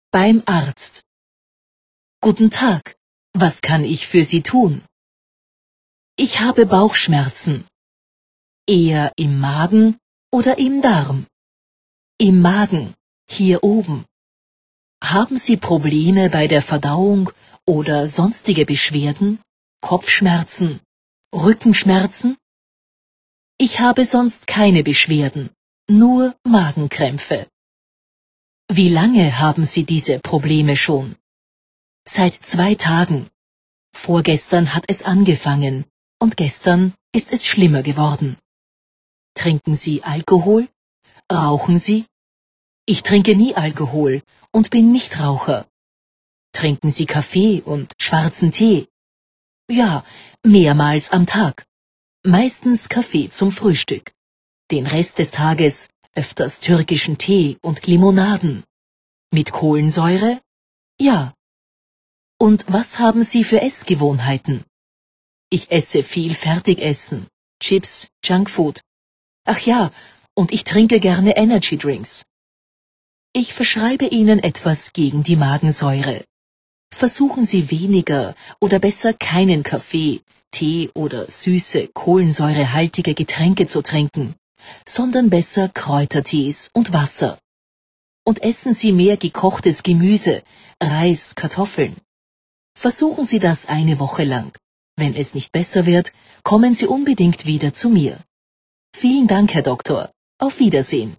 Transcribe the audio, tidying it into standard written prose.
Beim Arzt. Guten Tag, was kann ich für Sie tun? Ich habe Bauchschmerzen. Eher im Magen oder im Darm? Im Magen, hier oben. Haben Sie Probleme bei der Verdauung oder sonstige Beschwerden? Kopfschmerzen? Rückenschmerzen? Ich habe sonst keine Beschwerden, nur Magenkrämpfe. Wie lange haben Sie diese Probleme schon? Seit 2 Tagen. Vorgestern hat es angefangen und gestern ist es schlimmer geworden. Trinken Sie Alkohol? Rauchen Sie? Ich trinke nie Alkohol und bin nicht Raucher. Trinken Sie Kaffee und schwarzen Tee? Ja, mehrmals am Tag. Meistens Kaffee zum Frühstück. Den Rest des Tages öfters türkischen Tee und Limonaden. Mit Kohlensäure? Ja. Und was haben Sie für Essgewohnheiten? Ich esse viel Fertigessen, Chips, Junkfood. Ach ja, und ich trinke gerne Energy Drinks. Ich verschreibe Ihnen etwas gegen die Magensäure. Versuchen Sie weniger oder besser keinen Kaffee, Tee oder süße, kohlensäurehaltige Getränke zu trinken, sondern besser Kräutertees und Wasser. Und essen Sie mehr gekochtes Gemüse, Reis, Kartoffeln. Versuchen Sie das eine Woche lang. Wenn es nicht besser wird, kommen Sie unbedingt wieder zu mir. Vielen Dank, Herr Doktor. Auf Wiedersehen.